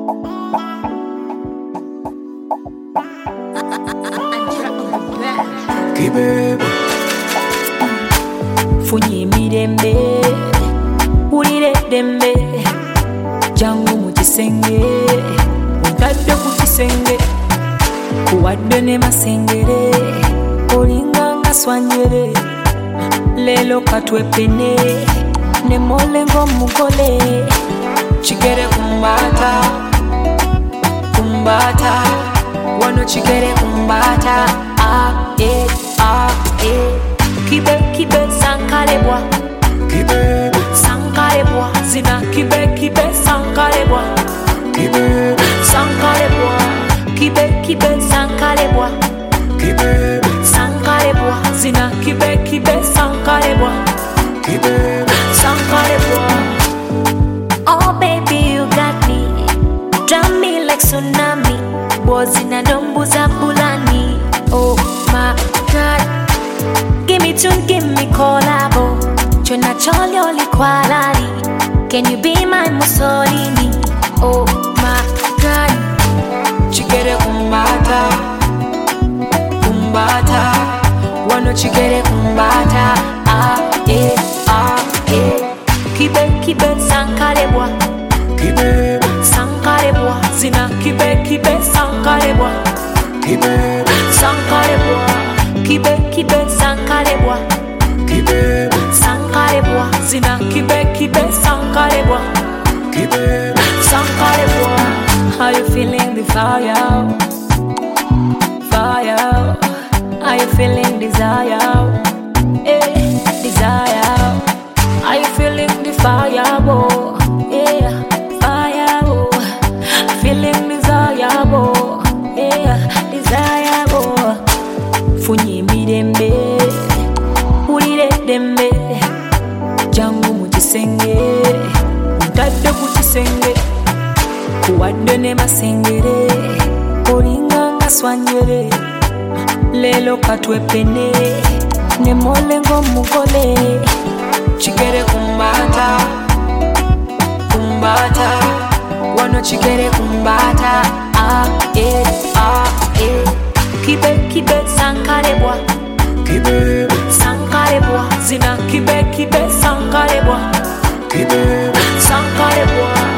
Kibebe Funye mirembe Ulire dembe Jangu mu kisenge Untadde ku kisenge Kuwadde ne masengere Olinga nga swanyere Lelo katwepene Ne molengo mugole Chigere kumbata Kumbata Wano chigere kumbata Kibe sankalebwa Kibebe Sankalebwa Zina kibe sankalebwa Kibebe Sankalebwa Kibe sankalebwa Kibebe Sankalebwa Zina kibe sankalebwa Kibebe Sankalebwa. Oh baby you got me, drown me like tsunami. Bozina dombuza bulani. Oh my God, give me tune, give me collabo. Chona choli oli kwalali. Can you be my Mussolini? Oh my God, chikere kumbata, kumbata. Wano chikere kumbata. Kibe sankalebwa Kibebe Sankalebwa Zina kibe sankalebwa Kibebe Sankalebwa Kibe sankalebwa Kibebe Sankalebwa Zina kibe sankalebwa Kibebe Sankalebwa. How you feeling the fire? Fire. How you feeling desire? Desire. Are you feeling the fire, boy? Yeah, fire, boy. Feeling desire, boy. Yeah, desire, boy. Funye mirembe, ulire dembe. Jangu mu kisenge, untadde ku kisenge. Kuwadde ne masengere, olinga nga swanyere. Lelo katwepene, ne molengo mugole. Chigere kumbata, kumbata. Wano chigere kumbata. Kibe sankalebwa Kibebe Sankalebwa Zina kibe sankalebwa Kibebe Sankalebwa.